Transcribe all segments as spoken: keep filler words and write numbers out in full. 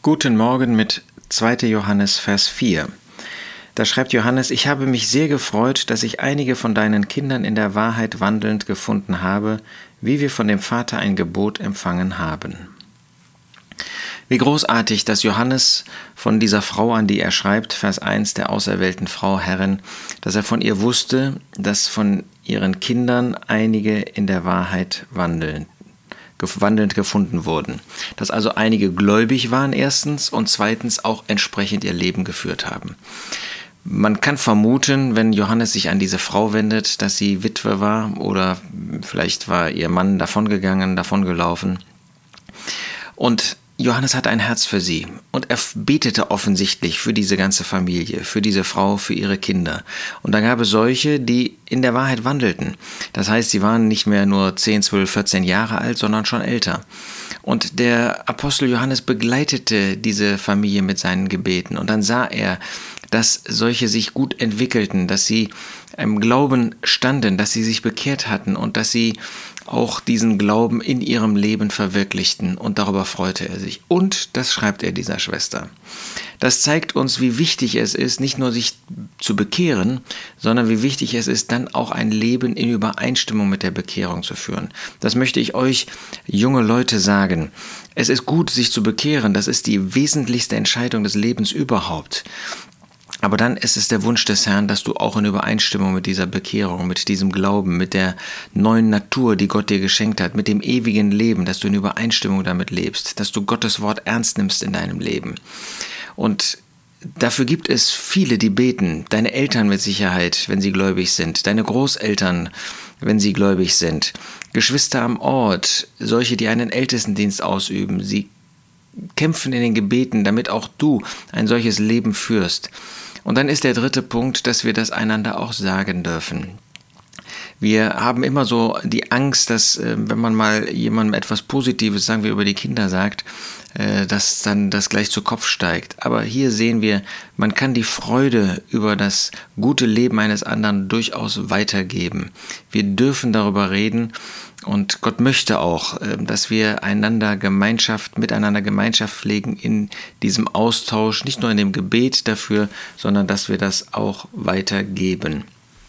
Guten Morgen mit zweiter Johannes, Vers vier. Da schreibt Johannes: Ich habe mich sehr gefreut, dass ich einige von deinen Kindern in der Wahrheit wandelnd gefunden habe, wie wir von dem Vater ein Gebot empfangen haben. Wie großartig, dass Johannes von dieser Frau, an die er schreibt, Vers eins, der auserwählten Frau Herrin, dass er von ihr wusste, dass von ihren Kindern einige in der Wahrheit wandeln. wandelnd gefunden wurden. Dass also einige gläubig waren erstens und zweitens auch entsprechend ihr Leben geführt haben. Man kann vermuten, wenn Johannes sich an diese Frau wendet, dass sie Witwe war oder vielleicht war ihr Mann davongegangen, davongelaufen. Und Johannes hat ein Herz für sie und er betete offensichtlich für diese ganze Familie, für diese Frau, für ihre Kinder. Und da gab es solche, die in der Wahrheit wandelten. Das heißt, sie waren nicht mehr nur zehn, zwölf, vierzehn Jahre alt, sondern schon älter. Und der Apostel Johannes begleitete diese Familie mit seinen Gebeten. Und dann sah er, dass solche sich gut entwickelten, dass sie im Glauben standen, dass sie sich bekehrt hatten und dass sie auch diesen Glauben in ihrem Leben verwirklichten, und darüber freute er sich. Und das schreibt er dieser Schwester. Das zeigt uns, wie wichtig es ist, nicht nur sich zu bekehren, sondern wie wichtig es ist, dann auch ein Leben in Übereinstimmung mit der Bekehrung zu führen. Das möchte ich euch, junge Leute, sagen. Es ist gut, sich zu bekehren. Das ist die wesentlichste Entscheidung des Lebens überhaupt. Aber dann ist es der Wunsch des Herrn, dass du auch in Übereinstimmung mit dieser Bekehrung, mit diesem Glauben, mit der neuen Natur, die Gott dir geschenkt hat, mit dem ewigen Leben, dass du in Übereinstimmung damit lebst, dass du Gottes Wort ernst nimmst in deinem Leben. Und dafür gibt es viele, die beten. Deine Eltern mit Sicherheit, wenn sie gläubig sind. Deine Großeltern, wenn sie gläubig sind. Geschwister am Ort, solche, die einen Ältestendienst ausüben. Sie kämpfen in den Gebeten, damit auch du ein solches Leben führst. Und dann ist der dritte Punkt, dass wir das einander auch sagen dürfen. Wir haben immer so die Angst, dass, wenn man mal jemandem etwas Positives, sagen wir, über die Kinder sagt, dass dann das gleich zu Kopf steigt. Aber hier sehen wir, man kann die Freude über das gute Leben eines anderen durchaus weitergeben. Wir dürfen darüber reden. Und Gott möchte auch, dass wir einander Gemeinschaft, miteinander Gemeinschaft pflegen in diesem Austausch, nicht nur in dem Gebet dafür, sondern dass wir das auch weitergeben.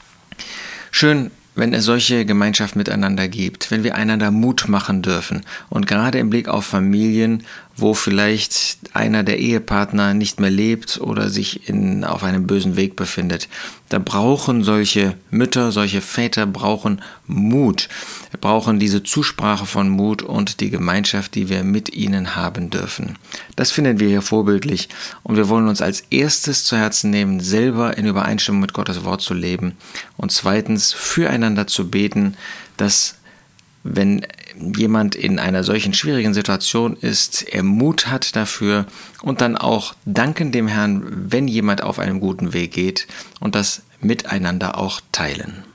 Schön, wenn es solche Gemeinschaft miteinander gibt, wenn wir einander Mut machen dürfen. Und gerade im Blick auf Familien, wo vielleicht einer der Ehepartner nicht mehr lebt oder sich in, auf einem bösen Weg befindet. Da brauchen solche Mütter, solche Väter brauchen Mut, brauchen diese Zusprache von Mut und die Gemeinschaft, die wir mit ihnen haben dürfen. Das finden wir hier vorbildlich und wir wollen uns als erstes zu Herzen nehmen, selber in Übereinstimmung mit Gottes Wort zu leben und zweitens füreinander zu beten, dass wenn jemand in einer solchen schwierigen Situation ist, er Mut hat dafür und dann auch danken dem Herrn, wenn jemand auf einem guten Weg geht und das miteinander auch teilen.